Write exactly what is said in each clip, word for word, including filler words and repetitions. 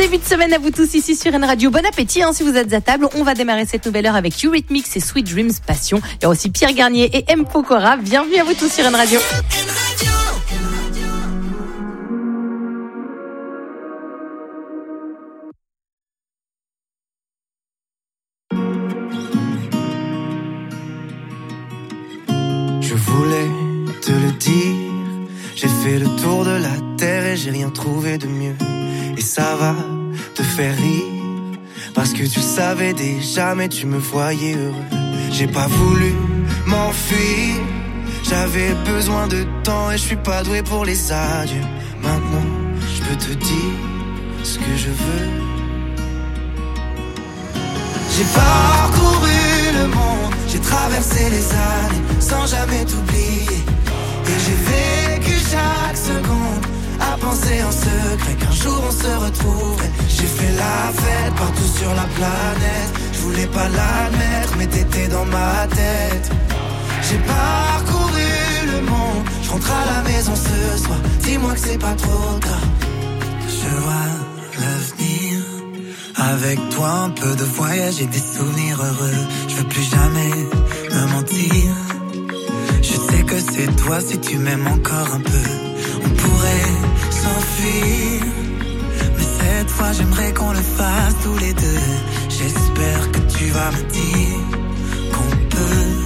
début de semaine à vous tous ici sur N Radio. Bon appétit hein, si vous êtes à table. On va démarrer cette nouvelle heure avec Eurythmics et Sweet Dreams Passion. Il y a aussi Pierre Garnier et M. Pokora. Bienvenue à vous tous sur N Radio. Je voulais te le dire, j'ai fait le tour de la terre et j'ai rien trouvé de mieux. Et ça va te faire rire, parce que tu le savais déjà mais tu me voyais heureux. J'ai pas voulu m'enfuir, j'avais besoin de temps et je suis pas doué pour les adieux. Maintenant je peux te dire ce que je veux. J'ai parcouru le monde, j'ai traversé les années sans jamais t'oublier. Et j'ai vécu chaque seconde à penser en secret qu'un jour on se retrouverait. J'ai fait la fête partout sur la planète, je voulais pas l'admettre mais t'étais dans ma tête. J'ai parcouru le monde, je rentre à la maison ce soir, dis-moi que c'est pas trop tard. Je vois l'avenir, avec toi un peu de voyage et des souvenirs heureux. Je veux plus jamais me mentir, je sais que c'est toi si tu m'aimes encore un peu. On pourrait s'enfuir, mais cette fois j'aimerais qu'on le fasse tous les deux. J'espère que tu vas me dire qu'on peut.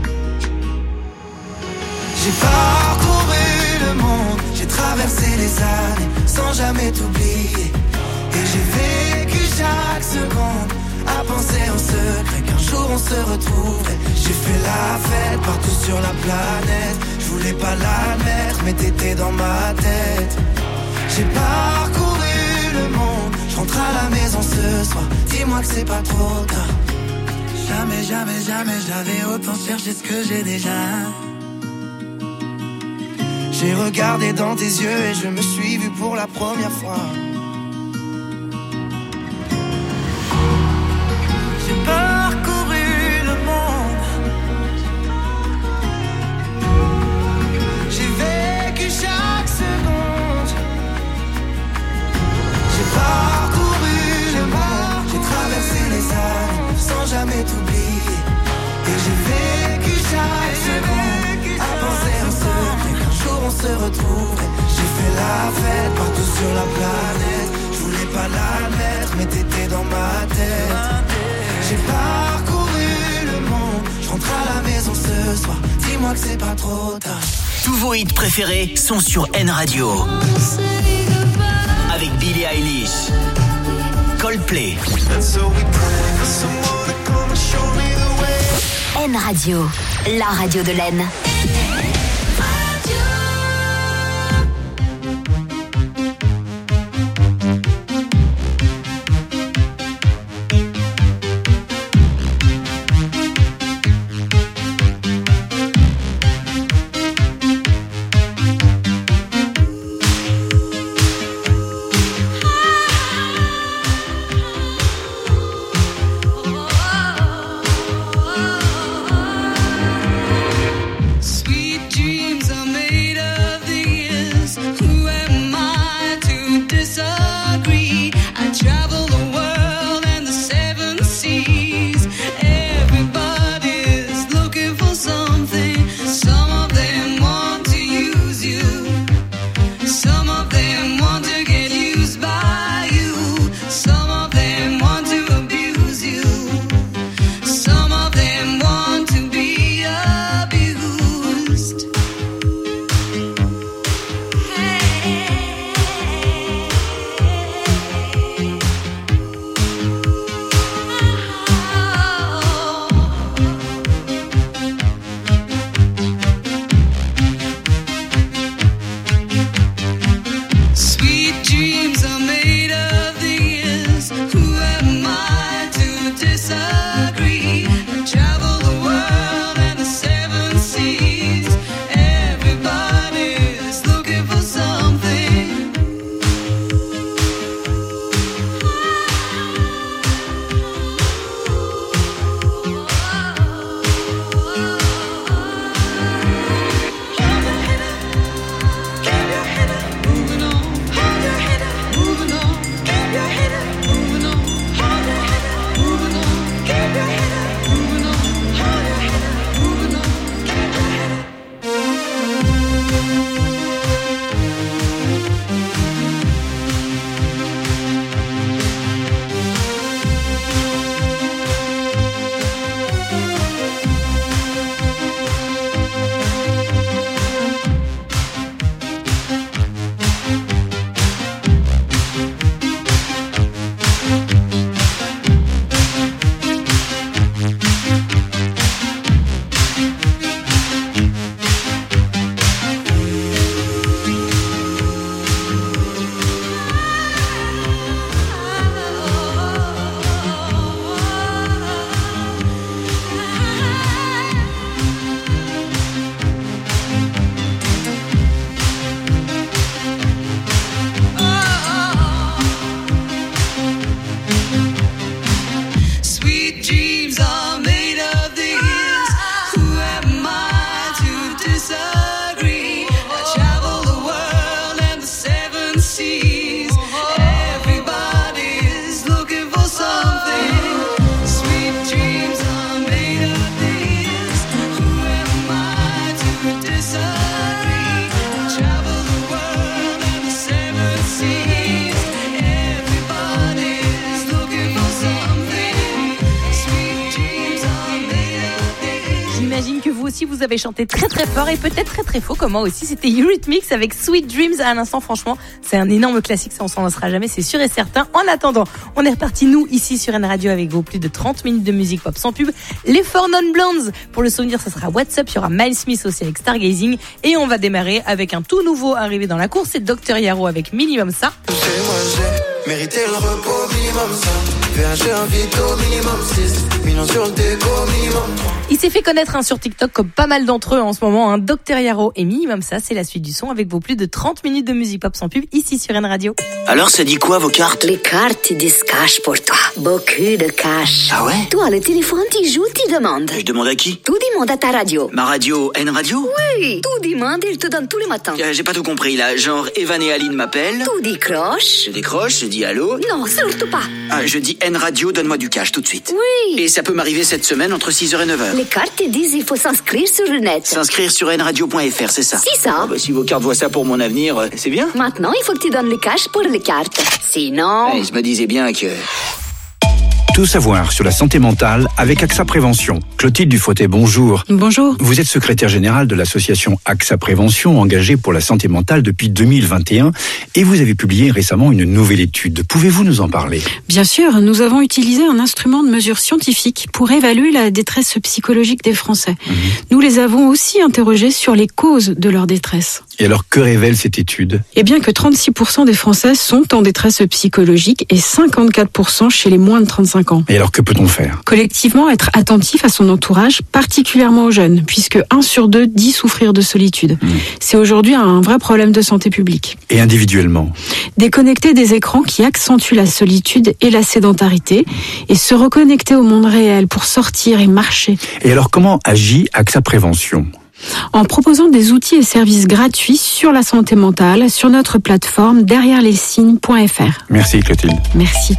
J'ai parcouru le monde, j'ai traversé les années sans jamais t'oublier. Et j'ai vécu chaque seconde à penser en secret qu'un jour on se retrouverait. J'ai fait la fête partout sur la planète, je voulais pas l'admettre mais t'étais dans ma tête. J'ai parcouru le monde, je rentre à la maison ce soir, dis-moi que c'est pas trop tard. Jamais, jamais, jamais j'avais autant cherché ce que j'ai déjà. J'ai regardé dans tes yeux et je me suis vu pour la première fois. J'ai parcouru le monde, j'ai vécu chaque seconde. J'ai parcouru le monde, j'ai traversé les années sans jamais t'oublier. Et j'ai vécu chaque seconde à penser en secret qu'un jour on se retrouverait. J'ai fait la fête partout sur la planète, je voulais pas l'admettre mais t'étais dans ma tête. J'ai parcouru le monde, je rentre à la maison ce soir, dis-moi que c'est pas trop tard. Tous vos hits préférés sont sur N Radio. Avec Billie Eilish, Coldplay. N Radio, la radio de l'Aisne. aussi vous avez chanté très très fort et peut-être très très faux comme moi aussi. C'était Eurythmics avec Sweet Dreams à l'instant. Franchement, c'est un énorme classique, ça on s'en lassera jamais, c'est sûr et certain. En attendant, on est reparti nous ici sur N Radio avec vos plus de trente minutes de musique pop sans pub. Les Four Non Blondes, pour le souvenir, ça sera What's Up, il y aura Miles Smith aussi avec Stargazing et on va démarrer avec un tout nouveau arrivé dans la course, c'est docteur Yaro avec Minimum Ça. Mériter le repos, minimum ça. P H G invite au minimum six. Millions sur le déco, minimum. Il s'est fait connaître hein, sur TikTok comme pas mal d'entre eux en ce moment. Hein. docteur Yaro et Minimum Ça, c'est la suite du son avec vos plus de trente minutes de musique pop sans pub ici sur N Radio. Alors ça dit quoi vos cartes? Les cartes disent cash pour toi. Beaucoup de cash. Ah ouais? Toi, le téléphone, tu joues, tu demandes. Je demande à qui? Tu demandes à ta radio. Ma radio, N Radio? Oui, tu demandes et il te donne tous les matins. Euh, J'ai pas tout compris là, genre Evan et Aline m'appellent. Tu décroches. Je décroche, je dis allô. Non, surtout pas. Ah, je dis N Radio, donne-moi du cash tout de suite. Oui. Et ça peut m'arriver cette semaine entre six heures et neuf heures. Les cartes te disent il faut s'inscrire sur le net. S'inscrire sur n radio point f r, c'est ça? C'est ça. Oh, bah, si vos cartes voient ça pour mon avenir, euh, c'est bien. Maintenant, il faut que tu donnes le cash pour les cartes. Sinon... Ouais, je me disais bien que... Tout savoir sur la santé mentale avec AXA Prévention. Clotilde Dufautet, bonjour. Bonjour. Vous êtes secrétaire générale de l'association AXA Prévention, engagée pour la santé mentale depuis deux mille vingt et un, et vous avez publié récemment une nouvelle étude. Pouvez-vous nous en parler? Bien sûr, nous avons utilisé un instrument de mesure scientifique pour évaluer la détresse psychologique des Français. Mmh. Nous les avons aussi interrogés sur les causes de leur détresse. Et alors, que révèle cette étude? Eh bien que trente-six pour cent des Français sont en détresse psychologique et cinquante-quatre pour cent chez les moins de trente-cinq ans. Et alors, que peut-on faire? Collectivement, être attentif à son entourage, particulièrement aux jeunes, puisque un sur deux dit souffrir de solitude. Mmh. C'est aujourd'hui un vrai problème de santé publique. Et individuellement? Déconnecter des écrans qui accentuent la solitude et la sédentarité, et se reconnecter au monde réel pour sortir et marcher. Et alors, comment agit AXA Prévention? En proposant des outils et services gratuits sur la santé mentale sur notre plateforme derrière les signes point f r. Merci Clotilde. Merci.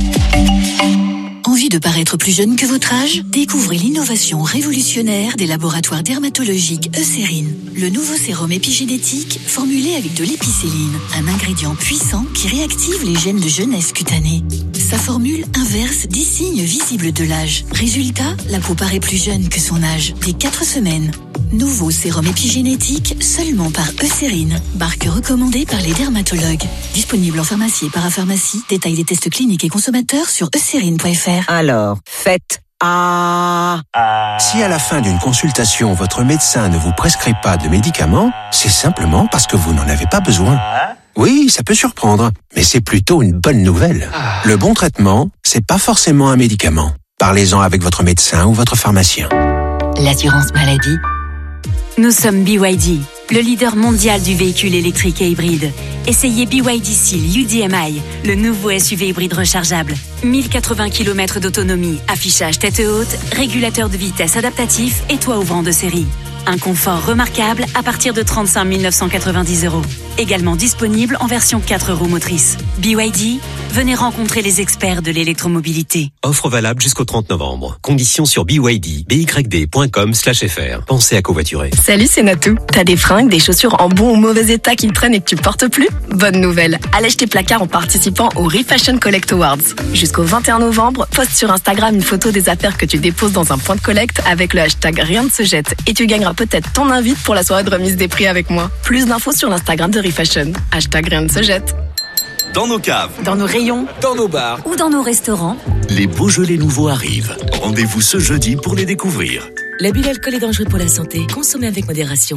Envie de paraître plus jeune que votre âge? Découvrez l'innovation révolutionnaire des laboratoires dermatologiques Eucérine. Le nouveau sérum épigénétique formulé avec de l'épicéline, un ingrédient puissant qui réactive les gènes de jeunesse cutanée. Sa formule inverse dix signes visibles de l'âge. Résultat, la peau paraît plus jeune que son âge, dès quatre semaines. Nouveau sérum épigénétique seulement par Eucérine, marque recommandée par les dermatologues. Disponible en pharmacie et parapharmacie. Détail des tests cliniques et consommateurs sur eucérine point f r. Alors, faites A. Si à la fin d'une consultation, votre médecin ne vous prescrit pas de médicaments, c'est simplement parce que vous n'en avez pas besoin. Oui, ça peut surprendre, mais c'est plutôt une bonne nouvelle. Le bon traitement, c'est pas forcément un médicament. Parlez-en avec votre médecin ou votre pharmacien. L'assurance maladie. Nous sommes B Y D, le leader mondial du véhicule électrique et hybride. Essayez B Y D Seal U D M I, le nouveau S U V hybride rechargeable. mille quatre-vingts kilomètres d'autonomie, affichage tête haute, régulateur de vitesse adaptatif et toit ouvrant de série. Un confort remarquable à partir de trente-cinq mille neuf cent quatre-vingt-dix euros. Également disponible en version quatre roues motrices. B Y D, venez rencontrer les experts de l'électromobilité. Offre valable jusqu'au trente novembre. Conditions sur B Y D, B Y D point com slash F R. Pensez à covoiturer. Salut, c'est Natou. T'as des fringues, des chaussures en bon ou mauvais état qui traînent et que tu portes plus? Bonne nouvelle. Allège tes placards en participant au Refashion Collect Awards. Jusqu'au vingt et un novembre, poste sur Instagram une photo des affaires que tu déposes dans un point de collecte avec le hashtag rien ne se jette et tu gagneras peut-être ton invite pour la soirée de remise des prix avec moi. Plus d'infos sur l'Instagram de Refashion. Hashtag rien ne se jette. Dans nos caves, dans nos rayons, dans nos bars ou dans nos restaurants, les Beaujolais nouveaux arrivent. Rendez-vous ce jeudi pour les découvrir. L'abus d'alcool est dangereux pour la santé. Consommez avec modération.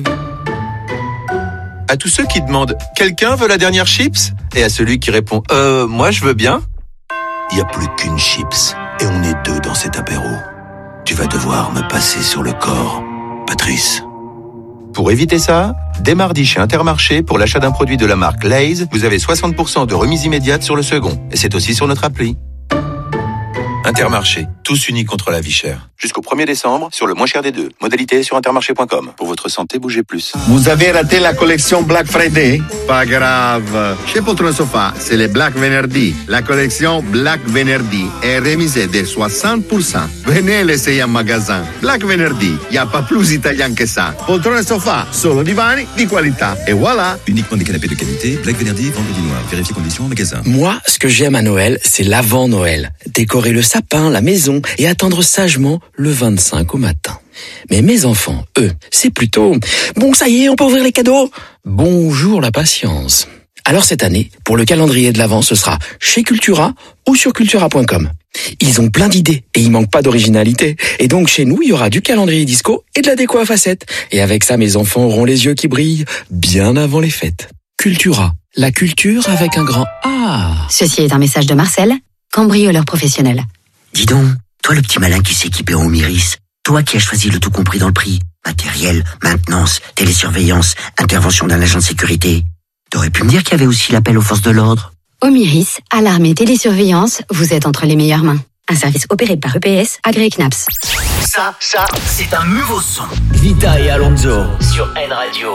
À tous ceux qui demandent « Quelqu'un veut la dernière chips ?» et à celui qui répond « Euh, moi je veux bien ?» Il n'y a plus qu'une chips et on est deux dans cet apéro. Tu vas devoir me passer sur le corps, Patrice. Pour éviter ça, dès mardi chez Intermarché, pour l'achat d'un produit de la marque Lay's, vous avez soixante pour cent de remise immédiate sur le second. Et c'est aussi sur notre appli. Intermarché, tous unis contre la vie chère. Jusqu'au premier décembre, sur le moins cher des deux. Modalité sur intermarché point com. Pour votre santé, bougez plus. Vous avez raté la collection Black Friday? Pas grave. Chez Poltron Sofa, c'est le Black Venerdì. La collection Black Venerdì est remisée de soixante pour cent. Venez l'essayer en magasin. Black Venerdì, il n'y a pas plus italien que ça. Poltron Sofa, solo divani di qualità. Et voilà. Uniquement des canapés de qualité. Black Venerdì, vendredi noir. Vérifiez conditions en magasin. Moi, ce que j'aime à Noël, c'est l'avant Noël. Décorer le sapin, la maison et attendre sagement le vingt-cinq au matin. Mais mes enfants, eux, c'est plutôt « Bon, ça y est, on peut ouvrir les cadeaux !» Bonjour la patience. Alors cette année, pour le calendrier de l'Avent, ce sera chez Cultura ou sur cultura point com. Ils ont plein d'idées et il manque pas d'originalité. Et donc chez nous, il y aura du calendrier disco et de la déco à facettes. Et avec ça, mes enfants auront les yeux qui brillent bien avant les fêtes. Cultura, la culture avec un grand A. Ceci est un message de Marcel, cambrioleur professionnel. Dis donc, toi le petit malin qui s'est équipé en Omiris, toi qui as choisi le tout compris dans le prix, matériel, maintenance, télésurveillance, intervention d'un agent de sécurité, t'aurais pu me dire qu'il y avait aussi l'appel aux forces de l'ordre. Omiris, alarme et télésurveillance, vous êtes entre les meilleures mains. Un service opéré par E P S, agréé C N A P S. Ça, ça, c'est un nouveau son. Vita et Alonso sur N Radio.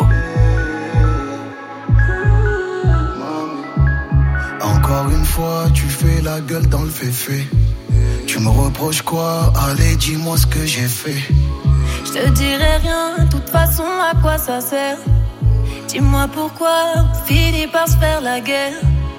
Encore une fois, tu fais la gueule dans le féfé. Tu me reproches quoi? Allez, dis-moi ce que j'ai fait. Je te dirai rien, de toute façon, à quoi ça sert? Dis-moi pourquoi on finit par se faire la guerre.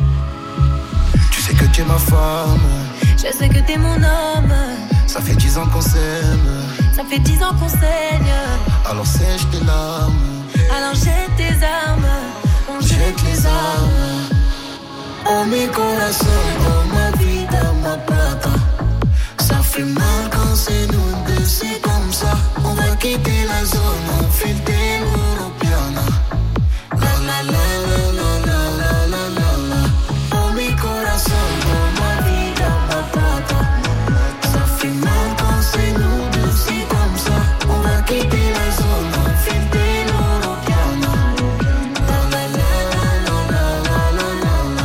Tu sais que tu es ma femme. Je sais que t'es mon homme. Ça fait dix ans qu'on s'aime. Ça fait dix ans qu'on saigne. Alors sèche tes larmes. Alors jette tes armes. On jette, jette les armes. Oh mi corazón, oh ma vida, ma plata. Ça fait mal quand c'est nous deux, c'est comme ça. On va quitter la zone, on file des Europeana. La la la la la la la la la la. Oh mi corazón, oh ma vida, ma plata. Ça fait mal quand c'est nous deux, c'est comme ça. On va quitter la zone, on file des Europeana. La la la la la la la la la.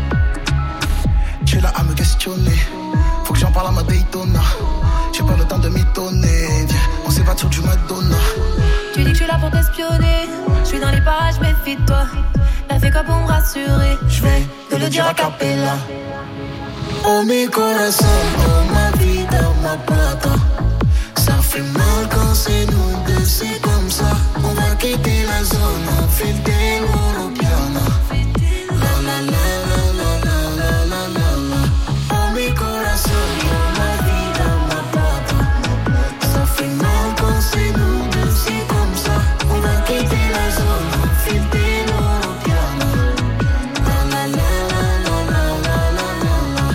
Tu es là à me questionner. Faut que j'en parle à ma Daytona. J'ai pas le temps de m'étonner. Viens, on s'évade sur du Madonna. Tu dis que je suis là pour t'espionner. Je suis dans les parages, méfie de toi. T'as fait quoi pour me rassurer? Je vais te le dire a cappella. Oh mi corazón, oh ma vida, ma plata. Ça fait mal quand c'est nous deux, c'est comme ça. On va quitter la zone, on file des Europeana. La la la la la la la la la la. Oh mi corazón, oh ma vida, ma plata. Ça fait mal quand c'est nous deux, c'est comme ça. On va quitter la zone, on file des Europeana. La la la la la la la la la.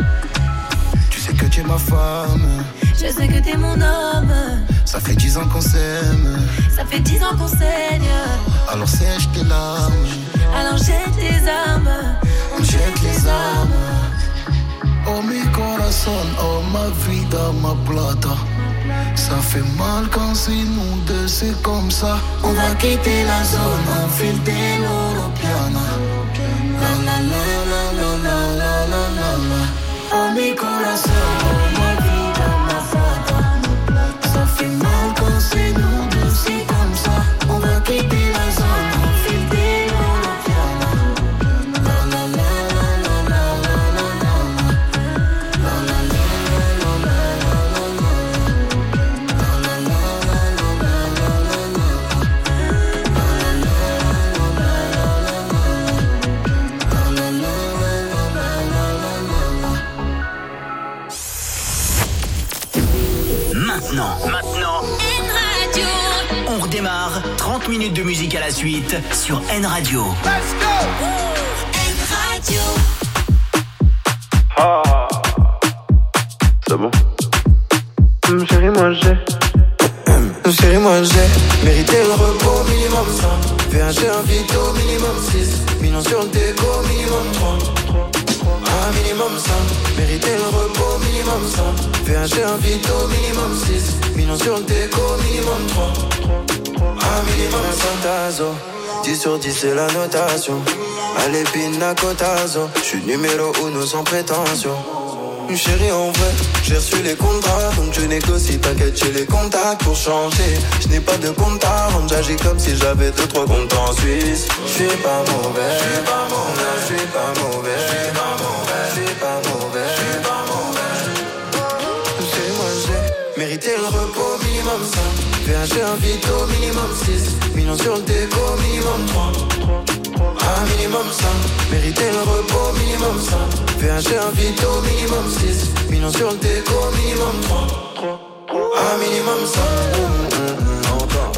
Tu sais que tu es ma femme. Je sais que t'es mon homme. Ça fait dix ans qu'on s'aime. Ça fait dix ans qu'on saigne. Alors sèche tes larmes. Alors jette tes armes. On jette les armes. Oh mi corazón, oh ma vida, ma plata. Ça fait mal quand c'est nous deux, c'est comme ça. On va quitter la zone, on file des Europeana. La la la la la la la la la la. Oh mi corazón, oh ma vida, ma plata. Ça fait mal quand c'est nous deux, c'est comme ça. On va quitter la zone, on file des Europeana. La la la la la la la la la. La la la la la la la la. La la la la la la la la. La la la la la la la. La la la la la la la. Maintenant, maintenant, N Radio. On redémarre trente minutes de musique à la suite sur N Radio. Let's go. N Radio. Ah, c'est bon. Hum, chérie, moi j'ai. Hum, chérie, moi j'ai mérité le repos minimum cinq. V un G un Vito minimum six. Millions sur le déco minimum trois. Un minimum cinq. Mérité le repos minimum cinq. V un G un Vito minimum six. Millions sur le déco minimum trois. Un minimum Fantazo. dix sur dix c'est la notation. Allez pina cotazo. J'suis numéro uno sans prétention. Chérie en vrai, j'ai reçu les contrats. Donc je négocie, t'inquiète j'ai les contacts pour changer. Je n'ai pas de compte à rendre, j'agis comme si j'avais deux trois comptes en Suisse. J'suis pas mauvais, j'suis pas mauvais, j'suis pas mauvais, j'suis pas mauvais, j'suis pas mauvais, j'suis pas mauvais. Chez moi j'ai mérité le repos minimum cinq. V un G un Vito minimum six. Millions sur le déco minimum trois. Un minimum cinq. Mérité le repos minimum cinq. V un G un Vito minimum six. Millions sur le déco minimum trois. Un minimum ça. Encore.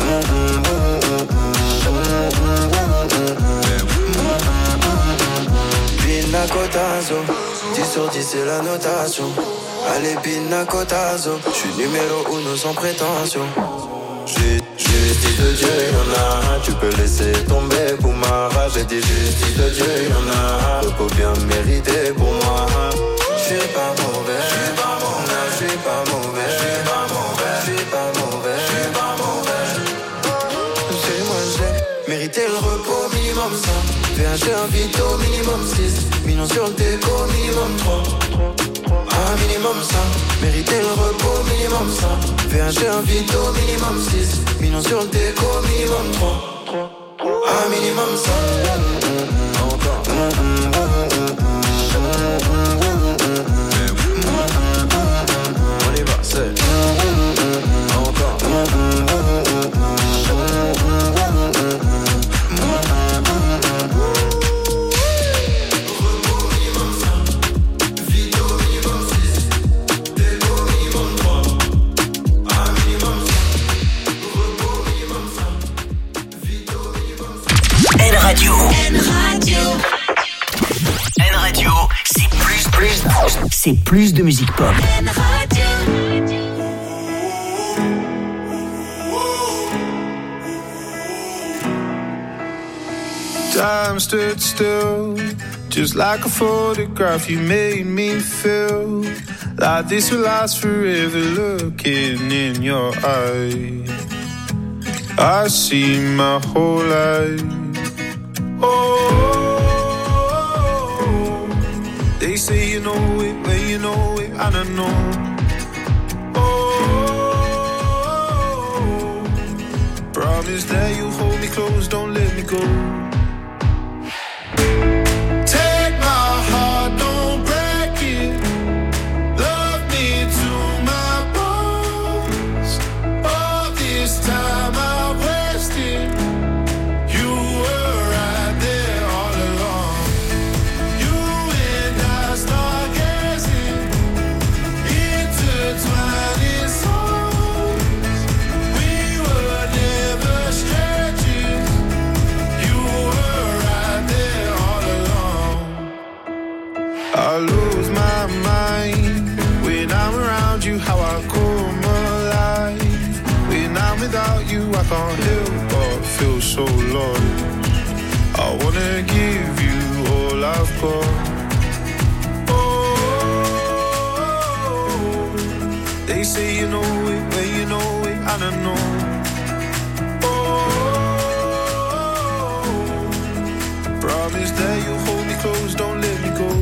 Pina cotazo, dix sur dix c'est la notation. Allez pina cotazo, j'suis numéro uno sans prétention. J'ai justice de Dieu, y'en a. Tu peux laisser tomber pour ma rage. J'ai dit justice de Dieu, y'en a. Repos bien mérité pour moi. J'suis pas mauvais, j'suis pas mauvais, j'suis pas mauvais, j'suis pas mauvais, j'suis pas mauvais, j'suis pas mauvais. J'ai moi j'ai mérité le repos minimum ça. V H G un vito minimum six. Millions sur le déco minimum trois. Un minimum ça, mériter le repos minimum ça. V H G un vito minimum six. Millions sur le déco minimum trois. Un minimum ça. Encore. On y va, c'est encore. Radio. N Radio. N Radio, c'est plus, plus, c'est plus de musique pop. N Radio. Time stood still, just like a photograph. You made me feel like this will last forever. Looking in your eyes, I see my whole life. Oh, they say you know it, but you know it, I don't know. Oh, promise that you'll hold me close, don't let me go. Take my heart, don't break it. Love me to my bones. All this time I've wasted. I lose my mind when I'm around you, how I come alive. When I'm without you, I can't help but feel so lost. I wanna give you all I've got. Oh, they say you know it, but you know it, I don't know. Oh, promise that you'll hold me close, don't let me go.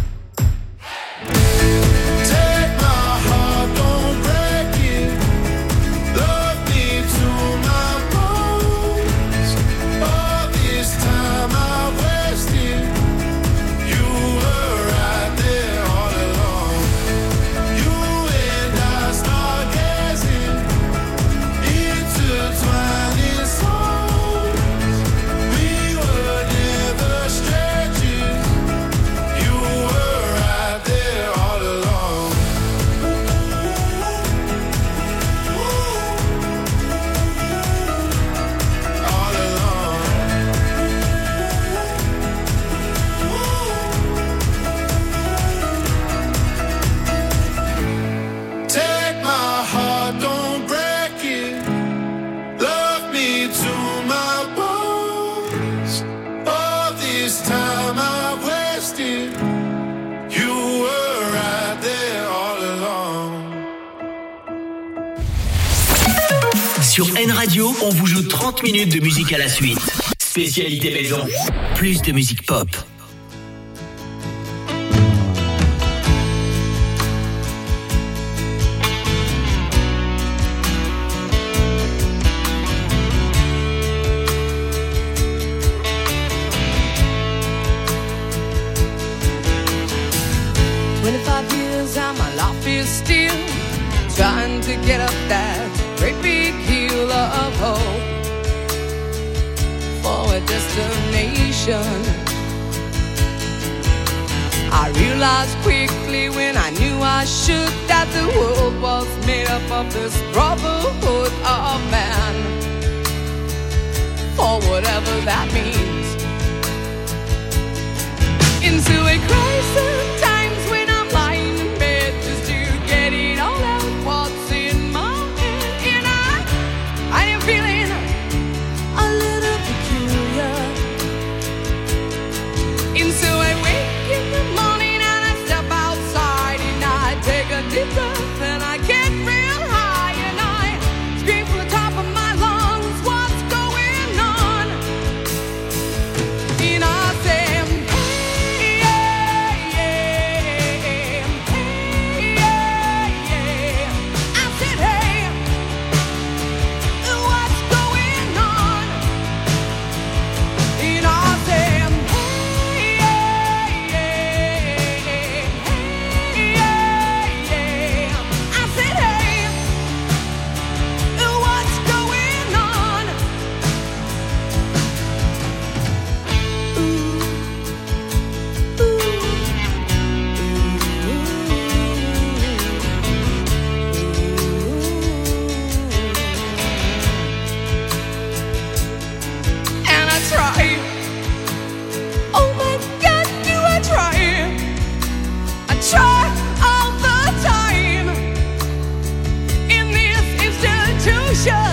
Sur N Radio, on vous joue trente minutes de musique à la suite. Spécialité maison, plus de musique pop. twenty-five years and my life is still trying to get up that great big hill of hope for a destination. I realized quickly when I knew I should that the world was made up of this brotherhood of man, or whatever that means. Into a crisis times when I'm lying in bed just to get it all out what's in my head, and I, I am feeling a little peculiar. Into a wake in the morning and I step outside and I take a deep breath and I get real high and I scream from the top of my lungs, what's going on? And I say, hey, yeah, yeah, hey, yeah, yeah. I said, hey, what's going on? And I said, hey, yeah, yeah, hey, yeah, yeah. I said, hey, what's going on? And I try. Oh my God, do I try? I try all the time in this institution,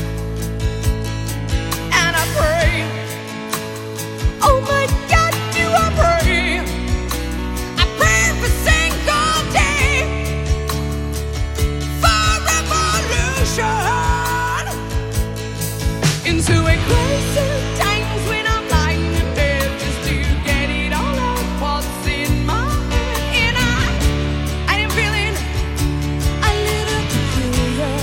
and I pray. Oh my God, do I pray? I pray every single day for revolution. Into a crisis times when I'm lying in bed just to get it all out what's in my head, and I, I am feeling a little peculiar.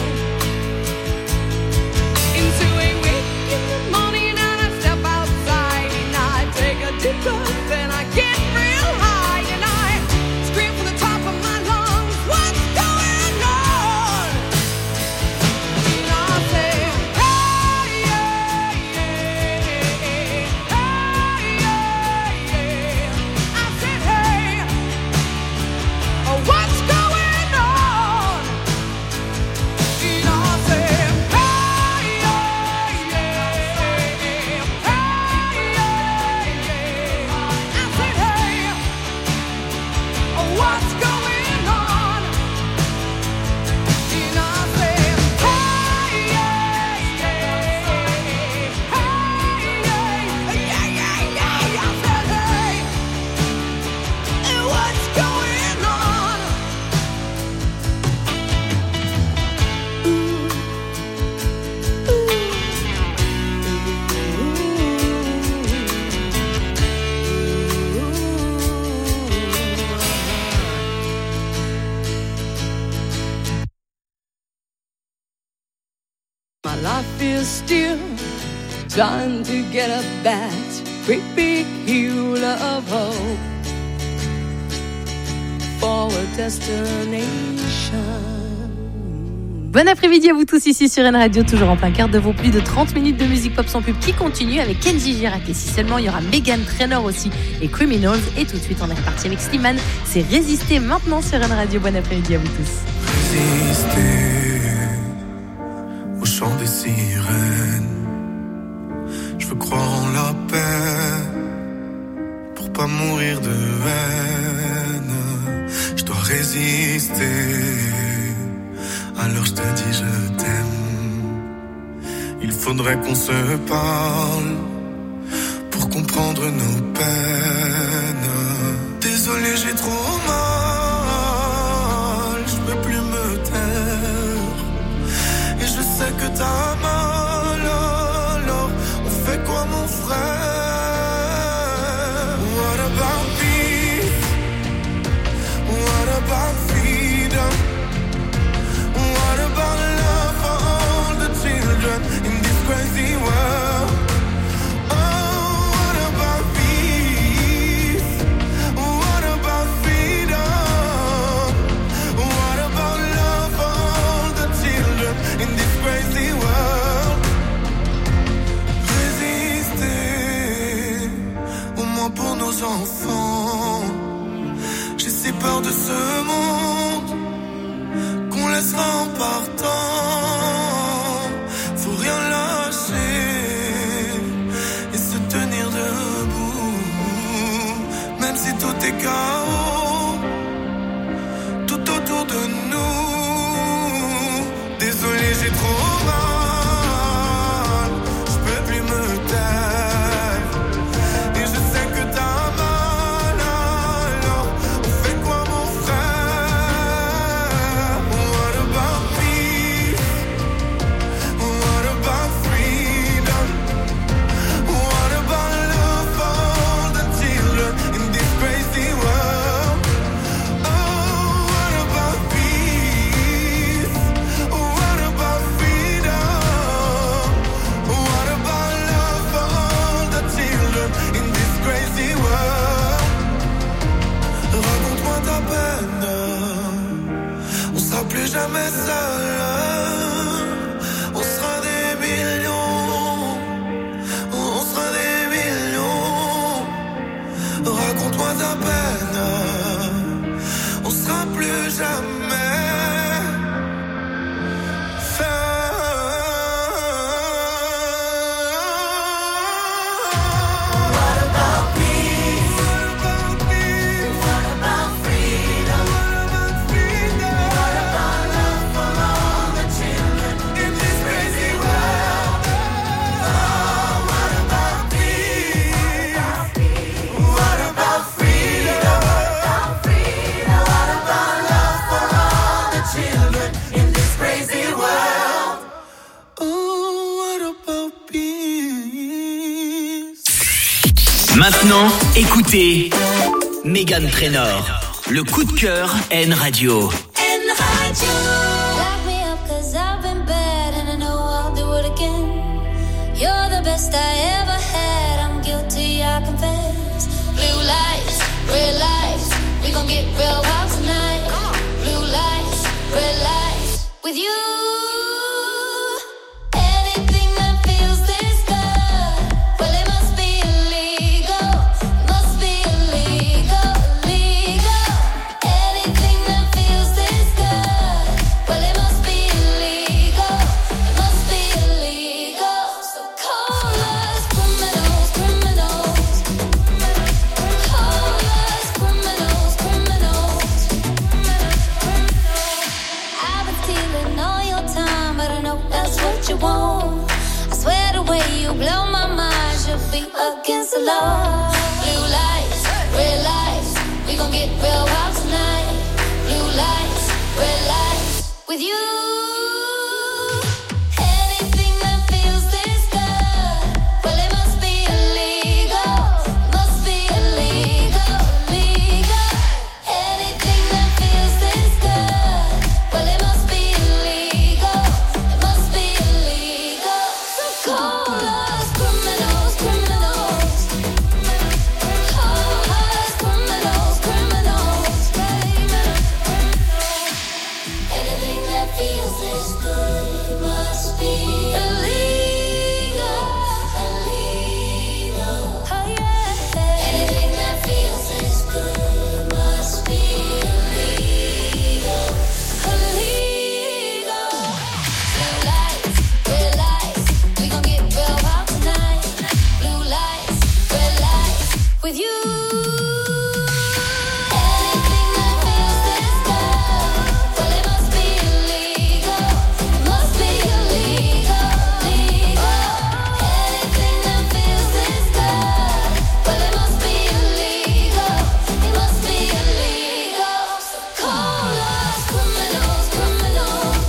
Into a wake in the morning and I step outside and I take a deep breath and I get real high and I scream from the top of my lungs, what's going on? And I say, hey, yeah, yeah, hey, yeah, yeah. I said, hey, what's going on? And I said, hey, yeah, yeah, hey, yeah, yeah. I said, hey, what's going on? And I said, hey, yeah, yeah, hey, yeah, yeah, yeah. I said, hey, what's going on? My life is still trying to get up that great big hill of hope for a destination. Bon après-midi à vous tous ici sur N Radio, toujours en plein cœur de vos plus de trente minutes de musique pop sans pub qui continue avec Kenji Girac. Et si seulement il y aura Meghan Trainor aussi et Criminals. Et tout de suite on est reparti avec Slimane. C'est Résister maintenant sur N Radio. Bon après-midi à vous tous. Résister au chant des sirènes. Je veux croire en la paix pour pas mourir de haine. Je dois résister. Alors je te dis je t'aime. Il faudrait qu'on se parle pour comprendre nos peines. Désolé, j'ai trop mal. Je peux plus me taire. Et je sais que t'as mal. Alors on fait quoi mon frère? What about peace? What about freedom? What about love for all the children in this crazy world? Oh, what about peace? What about freedom? What about love for all the children in this crazy world? Résister, au moins pour nos enfants. peur de ce monde qu'on laissera en partant. Faut rien lâcher et se tenir debout, même si tout est chaos tout autour de nous. Désolé, j'ai trop mal, je peux plus me taire. Et je sais que t'as mal, alors on fait quoi mon frère? What about peace? What about freedom? What about love for the children in this crazy world? Oh, what about peace? What about freedom? What about love for all the children in this crazy world? Raconte-moi ta peine, on sera plus jamais seul. On sera des millions, on sera des millions. Raconte-moi ta peine, on sera plus jamais What about peace? What about freedom? What about love for all the children in this crazy world? Oh, what about peace? What about freedom? What about love for all the children in this crazy world? Oh, what about peace? Maintenant, écoutez Meghan Trainor, le coup de cœur N Radio. Lock me up 'cause I've been bad and I know I'll do it again. You're the best I ever had, I'm guilty, I confess. Blue lights, red lights, we gon' get real wild tonight. Blue lights, red lights, with you. Anything that feels this good, well it must be illegal, must be illegal, illegal. Anything that feels this good, well it must be illegal, it must be illegal. So call us criminals, criminals. Call us criminals, criminals. I've been stealing all your time, but I know that's what you want. I swear the way you blow my mind should be against the law. Blue lights, red lights, we gon' get real wild tonight. Blue lights, red lights, with you. Anything that feels this good, well it must be illegal, must be illegal, illegal. Anything that feels this good, well it must be illegal, it must be illegal. So call us criminals, criminals. Call us criminals, criminals. Anything that feels this good must be illegal, illegal. Oh yeah. Anything that feels this good must be illegal, illegal. Blue lights, red lights, we gon' get real wild tonight. Blue lights, red lights, with you. Anything that feels this good, well it must be illegal, must be illegal, legal. Anything that feels this good, well it must be illegal, it must be illegal. So call us criminals, criminals.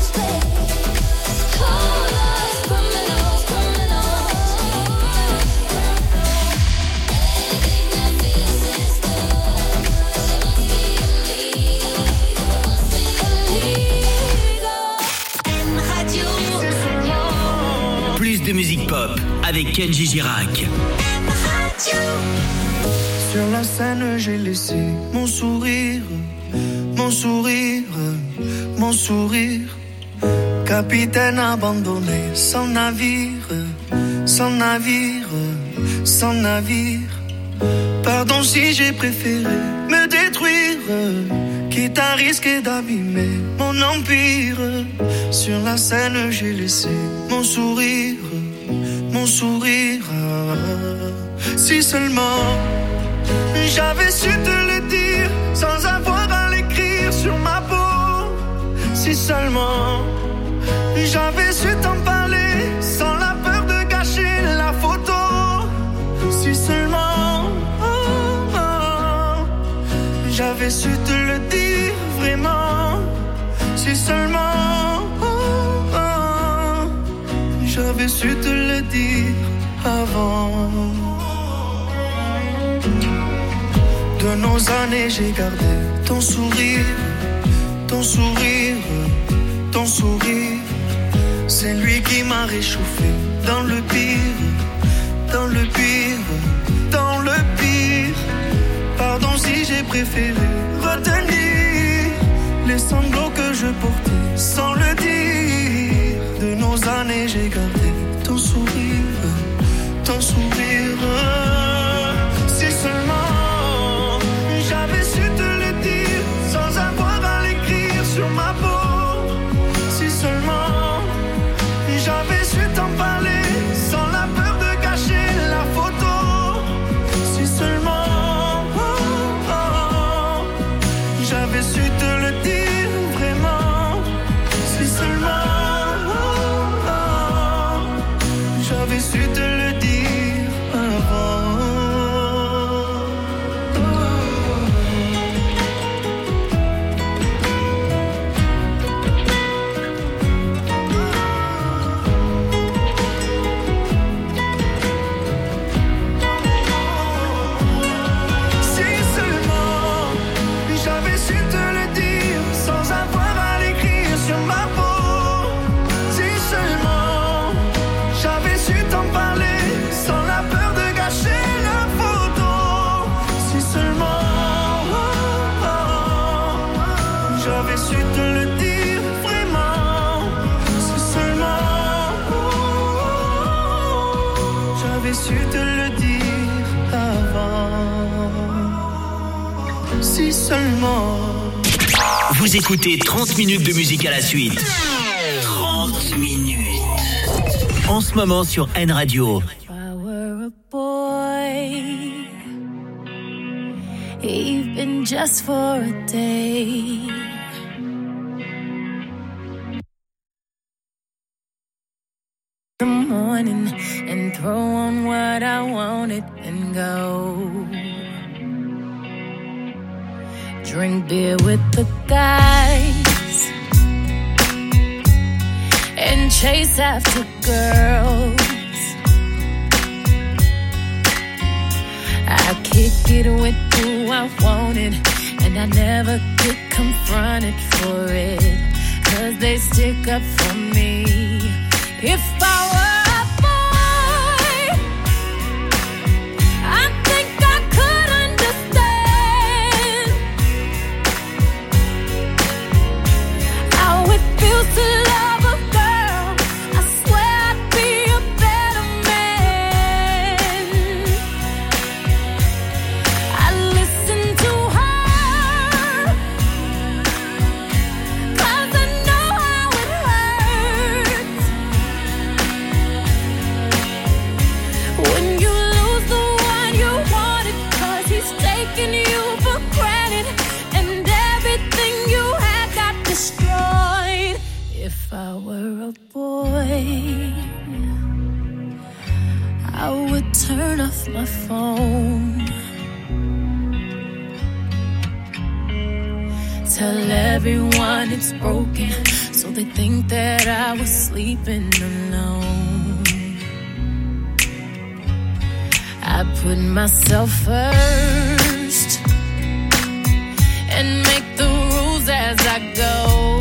Call us criminals, criminals. Anything that feels this good, it must be illegal, must be illegal. N Radio. Plus de musique pop avec Kenji Girac. N Radio. Sur la scène, j'ai laissé mon sourire, mon sourire, mon sourire. Capitaine abandonné, sans navire, sans navire, sans navire. Pardon si j'ai préféré me détruire, quitte à risquer d'abîmer mon empire. Sur la scène, j'ai laissé mon sourire, mon sourire. Si seulement j'avais su te le dire sans avoir à l'écrire sur ma peau. Si seulement j'avais su t'en parler sans la peur de gâcher la photo. Si seulement oh, oh, j'avais su te le dire vraiment. Si seulement oh, oh, j'avais su te le dire avant. De nos années j'ai gardé ton sourire, ton sourire, ton sourire. C'est lui qui m'a réchauffé dans le pire, dans le pire, dans le pire. Pardon si j'ai préféré retenir les sanglots que je portais sans le dire. De nos années j'ai gardé ton sourire, ton sourire. Si seulement j'avais su te le dire sans avoir à l'écrire sur ma peau. Si seulement j'avais su t'en parler sans la peur de gâcher la photo. Si seulement oh, oh, j'avais su te le dire vraiment. Si seulement oh, oh, j'avais su te le dire avant. Su te le dire avant. Si seulement. Vous écoutez trente minutes de musique à la suite. trente minutes. En ce moment sur N Radio. If I were a boy, even just for a day, the morning and throw on what I wanted and go. Drink beer with the guys and chase after girls. I kick it with who I wanted, and I never get confronted for it, 'cause they stick up for me. If I were a boy, I think I could understand how it feels to love a girl. I swear I'd be a better man. I listen to her, 'cause I know how it hurts when you lose the one you wanted, 'cause he's taking you for granted, and everything you had got destroyed. If I were a boy, I would turn off my phone, tell everyone it's broken, so they think that I was sleeping alone. I put myself first and make the rules as I go,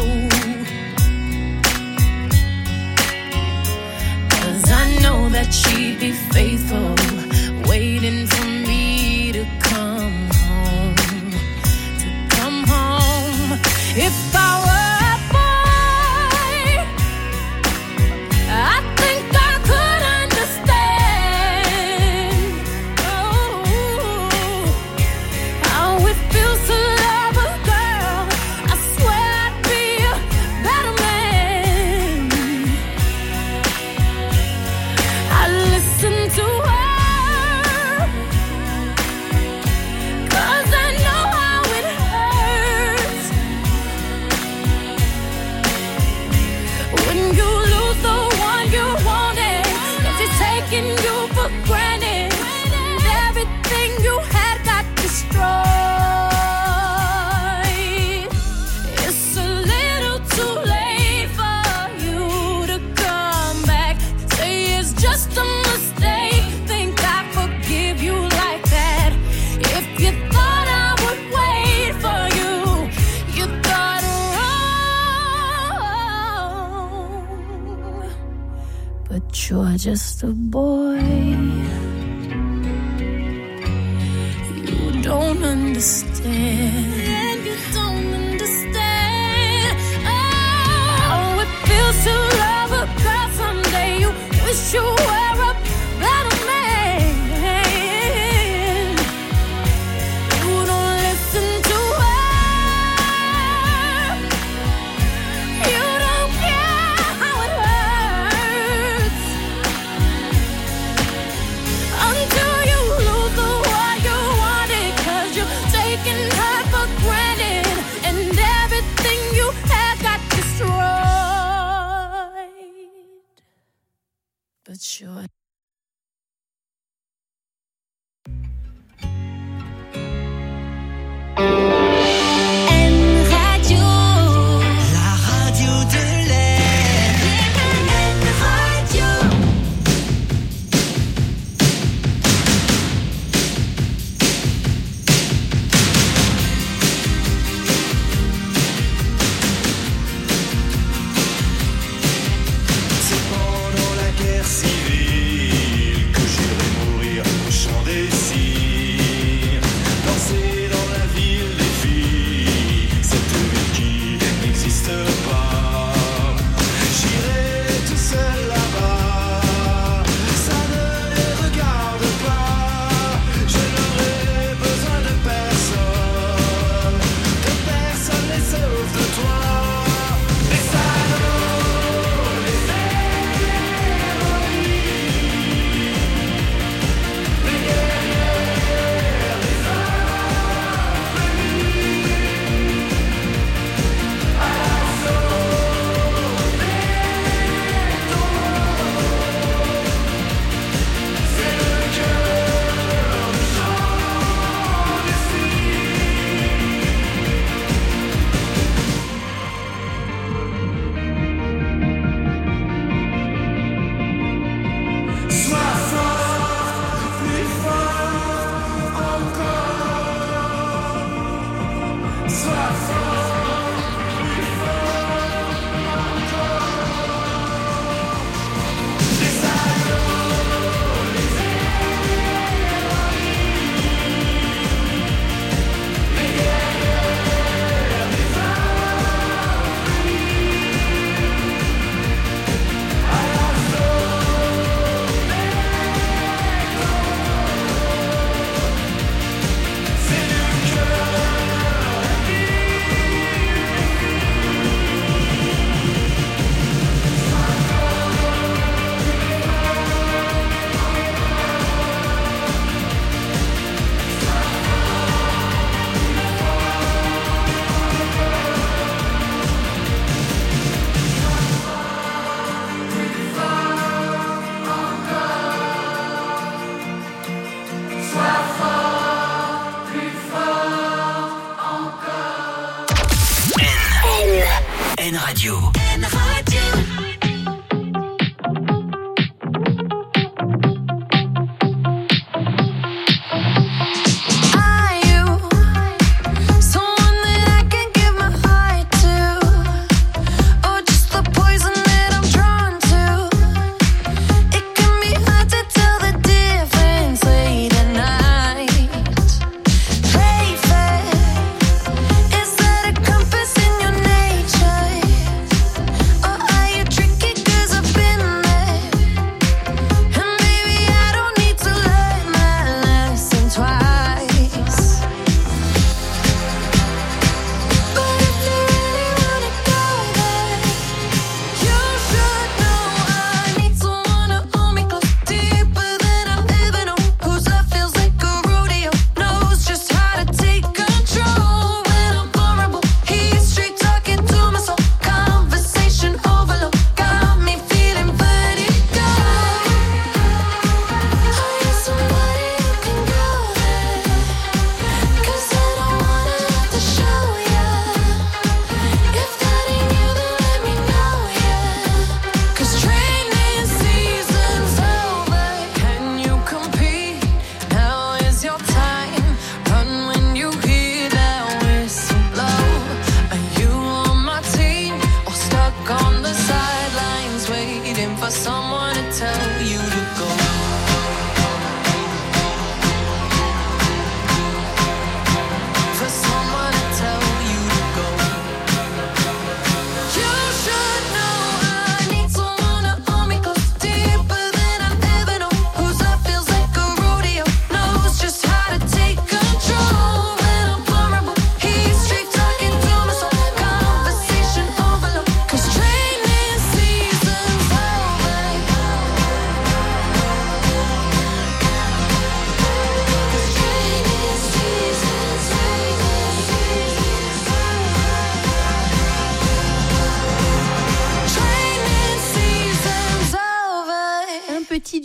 'cause I know that she'd be faithful, waiting for me to come home, to come home. If I were a boy, I think I could understand oh, how it feels to love a girl. are just a boy. You don't understand. And you don't understand. Oh, how it feels to love a girl someday. You wish you were a better man. You don't listen to her. You don't care how it hurts until you lose the one you wanted, 'cause you're taking her for granted and everything you had got destroyed. But sure. Radio, la radio de l'air. Radio. C'est pendant la guerre civile que j'irai mourir au champ des cires. Danser dans la ville des filles, cette ville qui n'existe pas. J'irai tout seul là-bas, ça ne les regarde pas. Je n'aurai besoin de personne, que personne les sauve de toi. Les salauds, les héroïnes, les guerrières, les orphelines, à l'assaut des tombeaux. C'est le cœur du chant des Sois fort, plus fort encore. Sois fort, plus fort encore. Les salauds, les héroïnes, les guerrières, les orphelines, à l'assaut des tombeaux. C'est le cœur qui Sois fort, plus fort encore. N Radio. N Radio. Are you someone that I can give my heart to, or just the poison that I'm drawn to? It can be hard to tell the difference late at night. Play fair, is that a compass in your nature?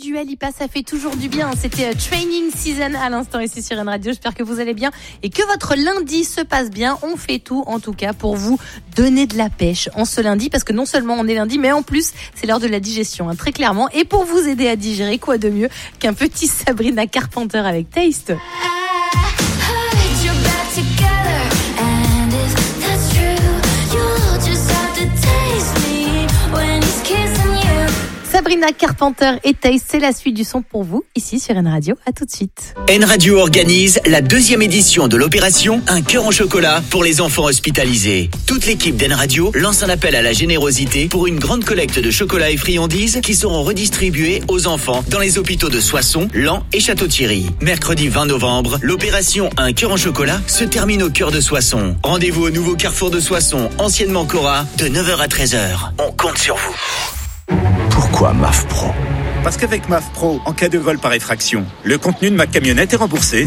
Dua Lipa, ça fait toujours du bien. C'était euh, Training Season à l'instant ici sur N Radio. J'espère que vous allez bien et que votre lundi se passe bien. On fait tout en tout cas pour vous donner de la pêche en ce lundi parce que non seulement on est lundi, mais en plus c'est l'heure de la digestion, hein, très clairement. Et pour vous aider à digérer, quoi de mieux qu'un petit Sabrina Carpenter avec Taste. Sabrina Carpenter et Taste, c'est la suite du son pour vous, ici sur N Radio. À tout de suite. N Radio organise la deuxième édition de l'opération Un cœur en chocolat pour les enfants hospitalisés. Toute l'équipe d'N Radio lance un appel à la générosité pour une grande collecte de chocolat et friandises qui seront redistribués aux enfants dans les hôpitaux de Soissons, Laon et Château-Thierry. Mercredi vingt novembre, l'opération Un cœur en chocolat se termine au cœur de Soissons. Rendez-vous au nouveau carrefour de Soissons, anciennement Cora, de neuf heures à treize heures. On compte sur vous. Pourquoi M A F Pro ? Parce qu'avec M A F Pro, en cas de vol par effraction, le contenu de ma camionnette est remboursé.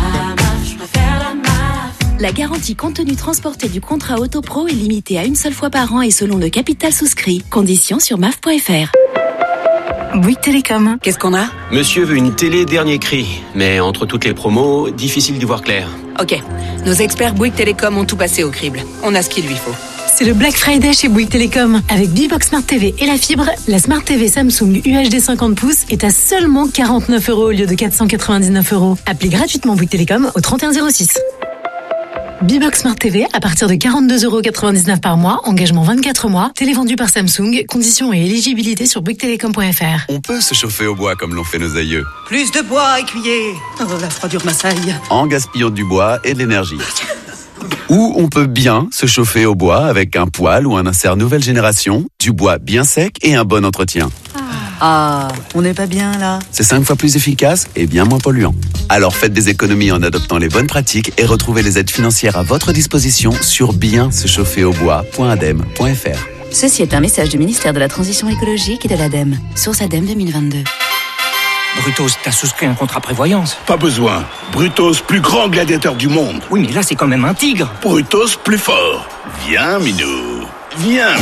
La garantie contenu transporté du contrat Auto Pro est limitée à une seule fois par an et selon le capital souscrit. Conditions sur M A F point F R. Bouygues Télécom. Qu'est-ce qu'on a ? Monsieur veut une télé dernier cri, mais entre toutes les promos, difficile d'y voir clair. Ok. Nos experts Bouygues Télécom ont tout passé au crible. On a ce qu'il lui faut. C'est le Black Friday chez Bouygues Télécom. Avec Bibox Smart T V et la fibre, la Smart T V Samsung U H D cinquante pouces est à seulement quarante-neuf euros au lieu de quatre cent quatre-vingt-dix-neuf euros. Appelez gratuitement Bouygues Télécom au trente et un zéro six. Bibox Smart T V à partir de quarante-deux euros quatre-vingt-dix-neuf par mois, engagement vingt-quatre mois, télévendu par Samsung, conditions et éligibilité sur bouygues télécom point F R. On peut se chauffer au bois comme l'ont fait nos aïeux. Plus de bois écuyer. Oh, la froidure m'assaille. En gaspillant du bois et de l'énergie. Ou on peut bien se chauffer au bois avec un poêle ou un insert nouvelle génération, du bois bien sec et un bon entretien. Ah, on n'est pas bien là. C'est cinq fois plus efficace et bien moins polluant. Alors faites des économies en adoptant les bonnes pratiques et retrouvez les aides financières à votre disposition sur bien se chauffer au bois point adem point F R. Ceci est un message du ministère de la Transition écologique et de l'ADEME. Source ADEME deux mille vingt-deux. Brutos, t'as souscrit un contrat prévoyance. Pas besoin. Brutos, plus grand gladiateur du monde. Oui, mais là, c'est quand même un tigre. Brutos, plus fort. Viens, Minou. Viens.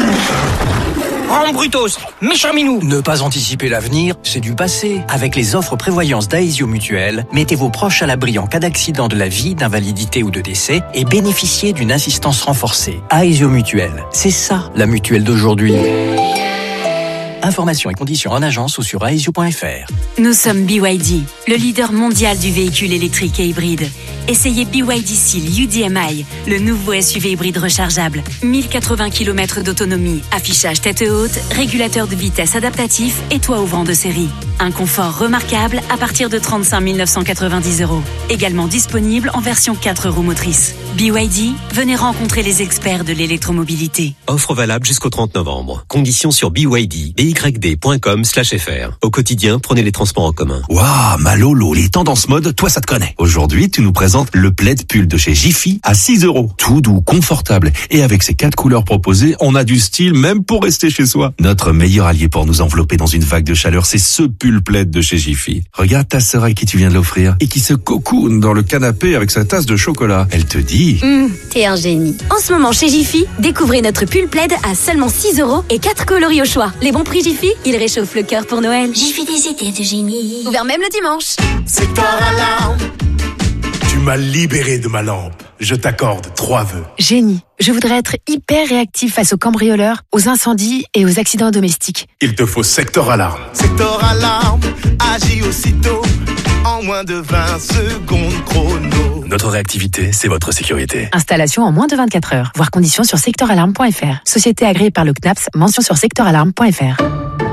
Rends Brutos, méchant minou. Ne pas anticiper l'avenir, c'est du passé. Avec les offres prévoyance d'Aesio Mutuelle, mettez vos proches à l'abri en cas d'accident de la vie, d'invalidité ou de décès et bénéficiez d'une assistance renforcée. Aesio Mutuelle, c'est ça la mutuelle d'aujourd'hui. Informations et conditions en agence ou sur aesio point F R. Nous sommes B Y D, le leader mondial du véhicule électrique et hybride. Essayez B Y D Seal U D M I, le nouveau S U V hybride rechargeable. mille quatre-vingts kilomètres d'autonomie, affichage tête haute, régulateur de vitesse adaptatif et toit ouvrant de série. Un confort remarquable à partir de trente-cinq mille neuf cent quatre-vingt-dix euros. Également disponible en version quatre roues motrices. B Y D, venez rencontrer les experts de l'électromobilité. Offre valable jusqu'au trente novembre. Conditions sur B Y D, B Y D point com slash F R. Au quotidien, prenez les transports en commun. Waouh, ma Lolo, les tendances mode, toi ça te connaît. Aujourd'hui, tu nous présentes le plaid pull de chez Jiffy à six euros. Tout doux, confortable. Et avec ses quatre couleurs proposées, on a du style même pour rester chez soi. Notre meilleur allié pour nous envelopper dans une vague de chaleur, c'est ce pull plaid de chez Jiffy. Regarde ta sœur à qui tu viens de l'offrir et qui se cocoone dans le canapé avec sa tasse de chocolat. Elle te dit... Mmh, t'es un génie. En ce moment chez Jiffy, découvrez notre pull plaid à seulement six euros et quatre coloris au choix. Les bons prix Jiffy, ils réchauffent le cœur pour Noël. Jiffy des idées de génie. Ouvert même le dimanche. Secteur Alarme. Tu m'as libéré de ma lampe. Je t'accorde trois vœux. Génie. Je voudrais être hyper réactif face aux cambrioleurs, aux incendies et aux accidents domestiques. Il te faut Secteur Alarme. Secteur Alarme, agis aussitôt, en moins de vingt secondes chrono. Notre réactivité, c'est votre sécurité. Installation en moins de vingt-quatre heures. Voir conditions sur secteur alarme point F R. Société agréée par le C N A P S, mention sur secteur alarme point F R.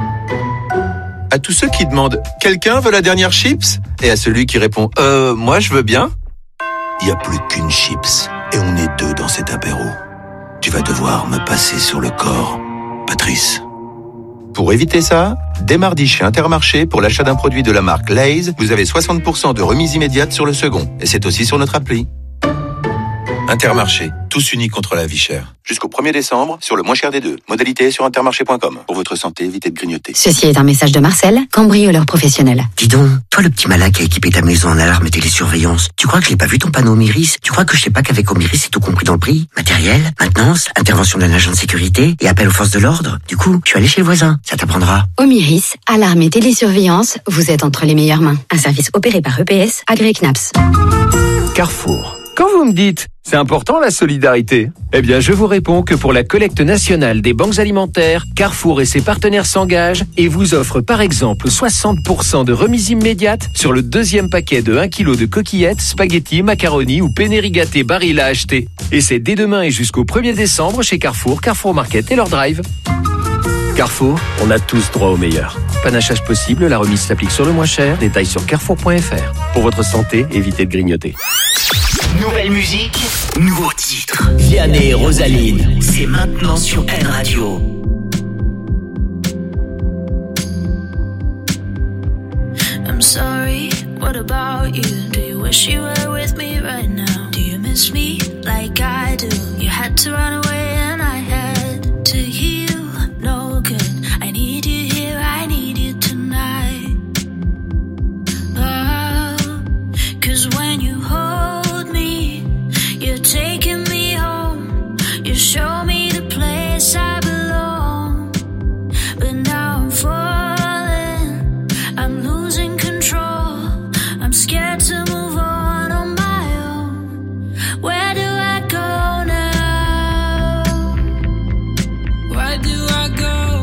À tous ceux qui demandent « Quelqu'un veut la dernière chips ?» et à celui qui répond « Euh, moi je veux bien », il n'y a plus qu'une chips et on est deux dans cet apéro. Tu vas devoir me passer sur le corps, Patrice. Pour éviter ça, dès mardi chez Intermarché, pour l'achat d'un produit de la marque Lay's, vous avez soixante pour cent de remise immédiate sur le second. Et c'est aussi sur notre appli. Intermarché, tous unis contre la vie chère. Jusqu'au premier décembre, sur le moins cher des deux. Modalité sur intermarché point com. Pour votre santé, évitez de grignoter. Ceci est un message de Marcel, cambrioleur professionnel. Dis donc, toi le petit malin qui a équipé ta maison en alarme et télésurveillance, tu crois que je n'ai pas vu ton panneau Omiris? Tu crois que je sais pas qu'avec Omiris c'est tout compris dans le prix? Matériel, maintenance, intervention d'un agent de sécurité et appel aux forces de l'ordre? Du coup, tu es allé chez le voisin, ça t'apprendra. Omiris, alarme et télésurveillance, vous êtes entre les meilleures mains. Un service opéré par E P S, agréé C N A P S. Carrefour. Quand vous me dites, c'est important la solidarité, eh bien je vous réponds que pour la collecte nationale des banques alimentaires, Carrefour et ses partenaires s'engagent et vous offrent par exemple soixante pour cent de remise immédiate sur le deuxième paquet de un kilo de coquillettes, spaghettis, macaronis ou penne rigate Barilla à acheter. Et c'est dès demain et jusqu'au premier décembre chez Carrefour, Carrefour Market et leur drive. Carrefour, on a tous droit au meilleur. Panachage possible, la remise s'applique sur le moins cher. Détails sur carrefour point f r. Pour votre santé, évitez de grignoter. Nouvelle musique, nouveau titre. Vianney et Rosaline, c'est maintenant sur N Radio. I'm sorry, what about you? Do you wish you were with me right now? Do you miss me like I do? You had to run away and I had to heal. No good, I need you here, I need you tonight. Oh, 'cause when you hold me, you're taking me home. You show me the place I belong. But now I'm falling, I'm losing control. I'm scared to move on on my own. Where do I go now? Where do I go?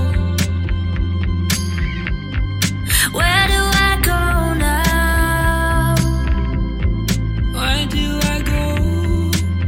Where do I go now? Where do I go?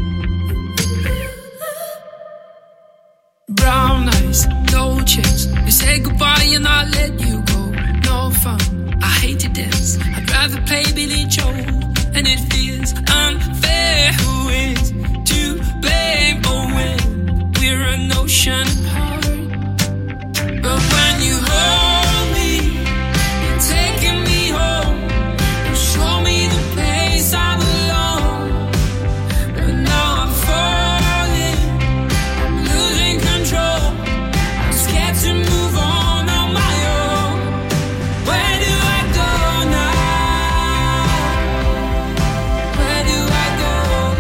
Brown eyes, no chance. You say goodbye and I let you go. No fun, I hate to dance. I'd rather play Billy Joe. And it feels unfair. Who is to blame? Oh, when we're an ocean apart. But when you hold me, you're taking me home. You show me the place I belong. But now I'm falling, I'm losing control. I'm scared to move on on my own. Where do I go now? Where do I go?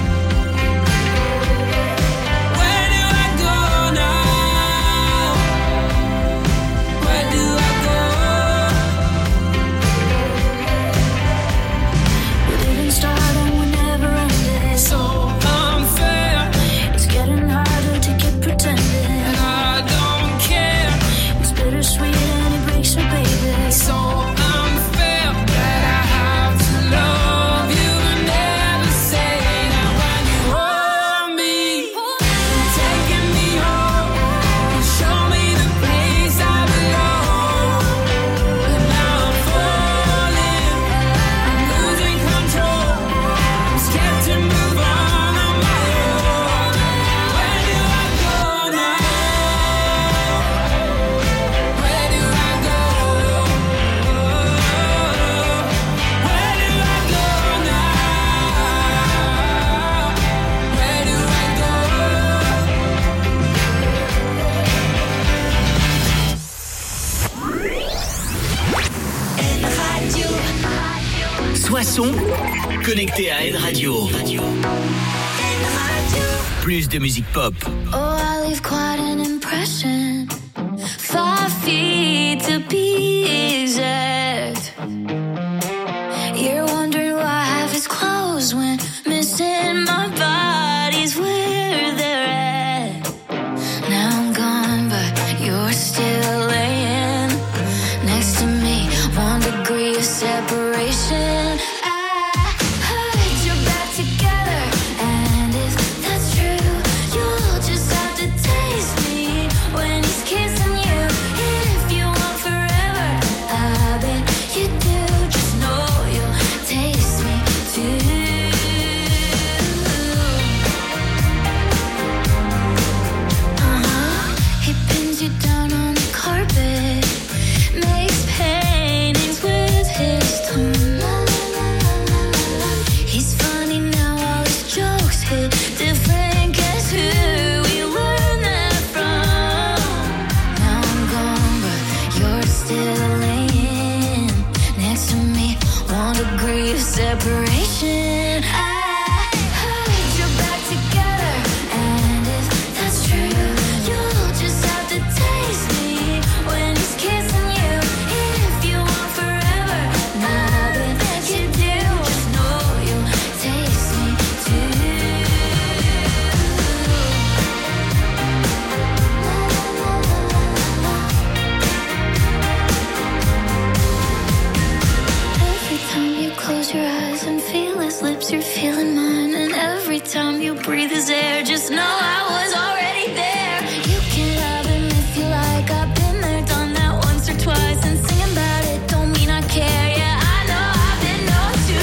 Where do I go now? Where do I go? We didn't start and we never ended. So unfair, It's getting harder to keep pretending. and I don't care. It's bittersweet and it breaks me, baby. So unfair that I have to love you and never say that. When you hold me, you're taking me home. You show me the place I belong. And now I'm falling, I'm losing control. I'm scared to move on on my own. Where do I go now? Where do I go? Where do I go now? Where do I go? Sois son, connecté à N Radio. Plus de musique pop. Oh, I leave quite an impression. Five feet to be exact. You're wondering why half is closed when missing my body's where they're at. Now I'm gone, but you're still laying next to me. One degree of separation. I heard you're back together, and if that's true, you'll just have to taste me when he's kissing you. If you want forever, I've been separation. I heard you're back together, and if that's true, you'll just have to taste me when he's kissing you. If you want forever, I bet you do. Just know you'll taste me too. Every time you close your eyes and feel his lips, you're feeling mine. And every time you breathe his air, just know I was already there. You can love him if you like. I've been there, done that once or twice. And singing about it don't mean I care. Yeah, I know I've been known to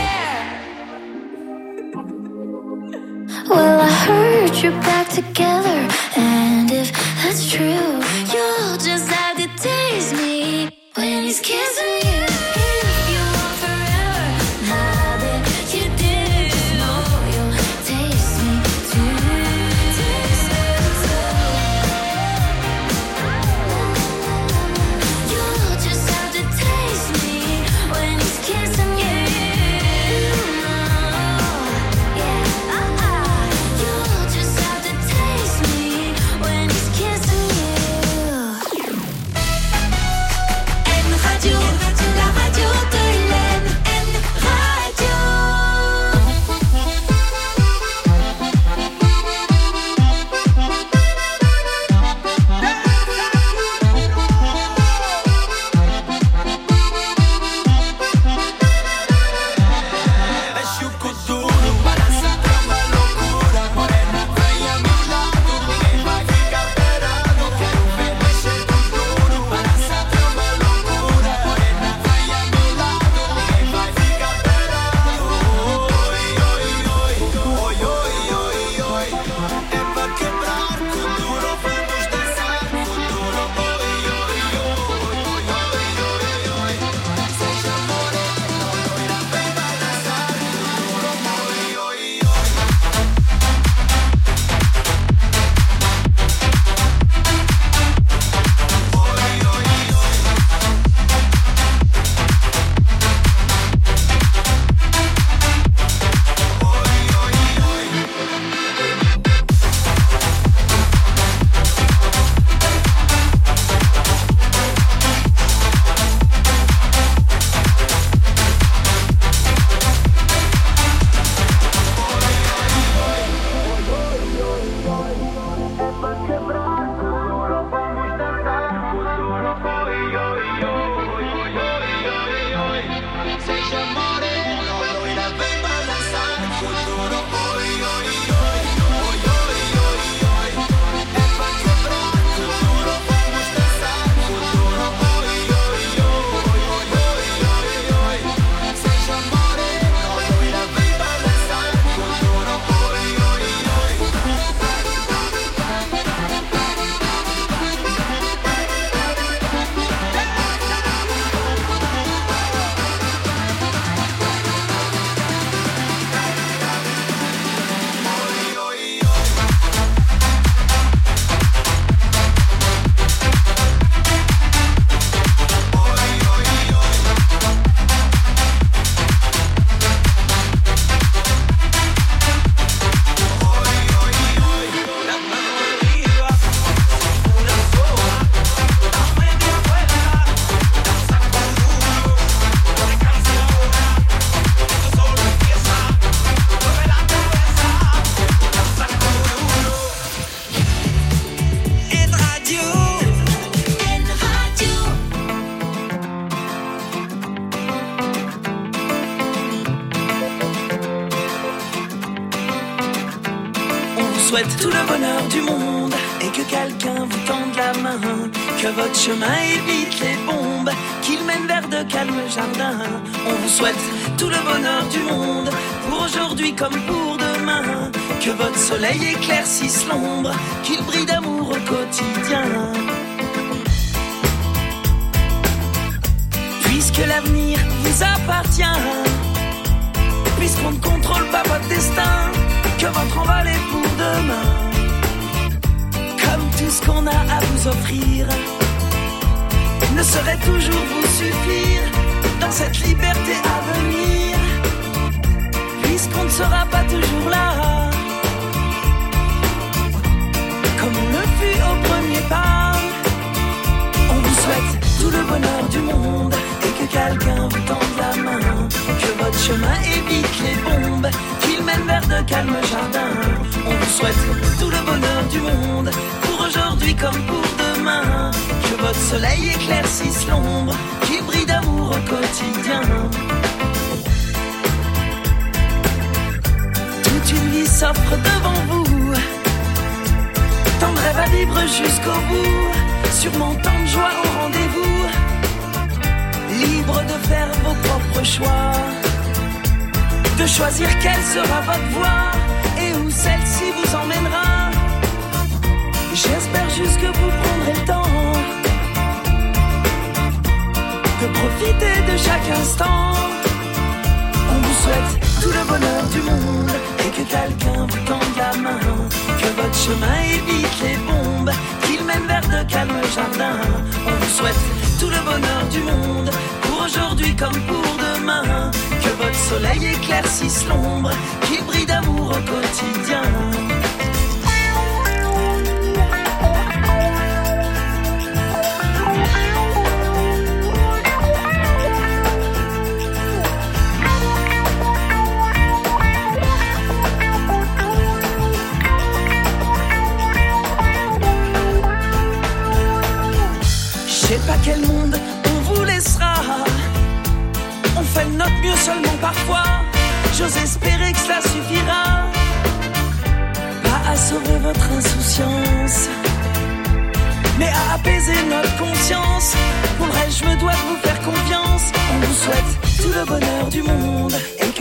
share. Well, I heard you're back together, and if that's true, you'll just have to taste me when he's kissing you. If you want forever, I bet you do. Just know you'll taste me too. Taste me too. You'll just have to taste me when he's kissing you. Yeah, uh-uh. You'll just have to taste me when he's kissing you. N Radio, la radio de Hélène. N Radio. souhaite tout le bonheur du monde et que quelqu'un vous tende la main, que votre chemin évite les bombes, qu'il mène vers de calmes jardins. On vous souhaite tout le bonheur du monde pour aujourd'hui comme pour demain, que votre soleil éclaircisse l'ombre, qu'il brille d'amour au quotidien. Puisque l'avenir vous appartient, puisqu'on ne contrôle pas votre destin, que votre envol est pour demain. Comme tout ce qu'on a à vous offrir ne saurait toujours vous suffire dans cette liberté à venir. sera pas toujours là, comme on le fut au premier pas. On vous souhaite tout le bonheur du monde et que quelqu'un vous tende la main, que votre chemin évite les bombes, qu'il mène vers de calmes jardins. On vous souhaite tout le bonheur du monde, pour aujourd'hui comme pour demain, que votre soleil éclaircisse l'ombre, qu'il brille d'amour au quotidien. Toute une vie s'offre devant vous, tant de rêves à vivre jusqu'au bout, sûrement tant de joie au rendez-vous, libre de faire vos propres choix, de choisir quelle sera votre voie et où celle-ci vous emmènera. J'espère juste que vous prendrez le temps de profiter de chaque instant. On vous souhaite tout le bonheur du monde et que quelqu'un vous tende la main, que votre chemin évite les bombes, qu'il mène vers de calmes jardins. On vous souhaite tout le bonheur du monde, pour aujourd'hui comme pour demain, que votre soleil éclaircisse l'ombre, qu'il brille d'amour au quotidien. Je sais pas quel monde on vous laissera, on fait de notre mieux seulement parfois. J'ose espérer que cela suffira, pas à sauver votre insouciance, mais à apaiser notre conscience. Pour le reste, je me dois de vous faire confiance. On vous souhaite tout le bonheur du monde et que